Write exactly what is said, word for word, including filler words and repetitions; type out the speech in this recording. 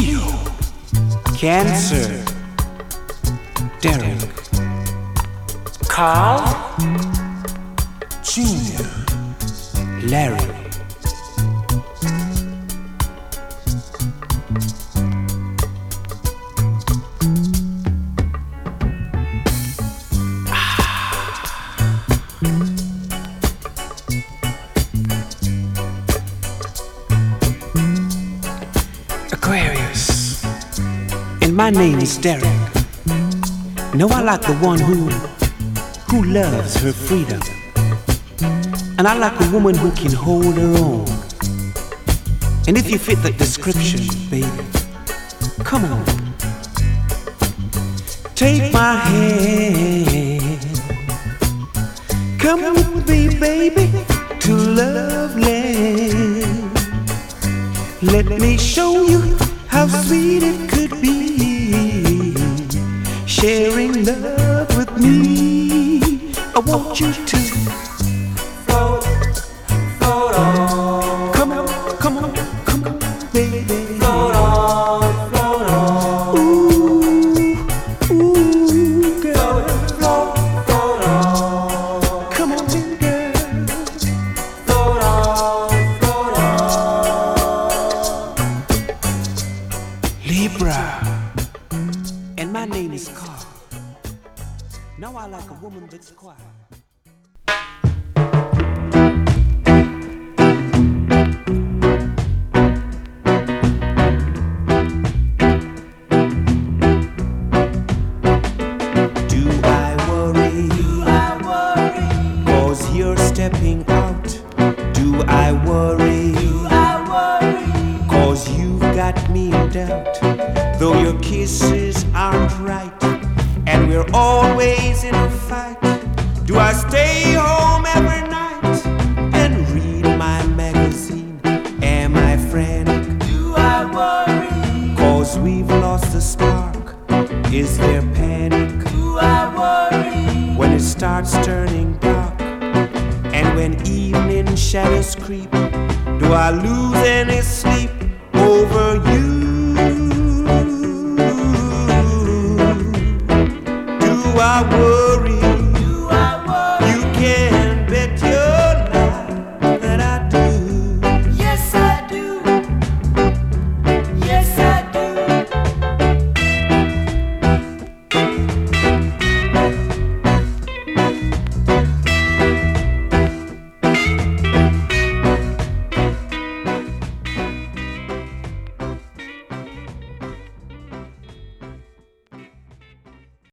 Leo, Cancer, Derek, Carl, Junior, Larry, Aquarius, and my name is Derek. No, I like the one who, who loves her freedom. And I like a woman who can hold her own. And if you fit that description, baby, come on. Take my hand. Come with me, baby, to Love Land. Let me show you how sweet it could be, sharing love with me. I want you to float, float on. Come on, come on, come on, baby. Float on, float on. Ooh, ooh, girl. Float, float on. Come on, girl. Float on, float on. Libra, and my name is Carl. Now I like a woman that's quiet. Do I worry? Do I worry? 'Cause you're stepping out. Do I worry? Do I worry? 'Cause you've got me in doubt. Though your kisses aren't right, and we're always in a fight. Do I stay home every night and read my magazine? Am I frantic? Do I worry? 'Cause we've lost the spark. Is there panic? Do I worry? When it starts turning dark, and when evening shadows creep, do I lose any sleep?